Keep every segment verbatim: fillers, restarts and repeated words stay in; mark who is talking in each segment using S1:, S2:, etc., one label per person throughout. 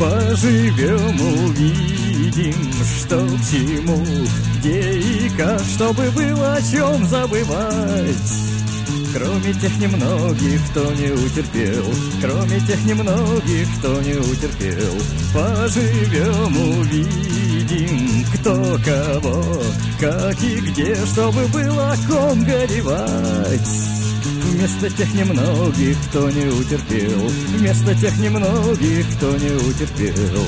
S1: Поживем, увидим, что к чему, где и как, чтобы было о чем забывать. Кроме тех немногих, кто не утерпел, кроме тех немногих, кто не утерпел. Поживем, увидим, кто кого, как и где, чтобы было о ком горевать. Вместо тех немногих, кто не утерпел, вместо тех немногих, кто не утерпел.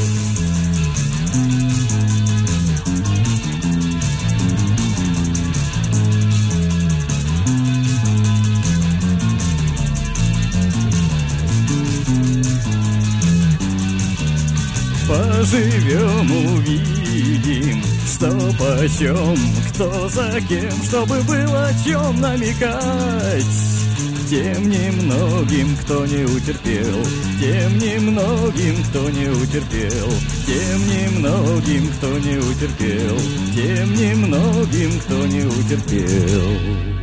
S1: Поживем, увидим, что почем, кто за кем, чтобы было о чем намекать. Тем немногим, кто не утерпел, тем немногим, кто не утерпел, тем немногим, кто не утерпел, тем немногим, кто не утерпел.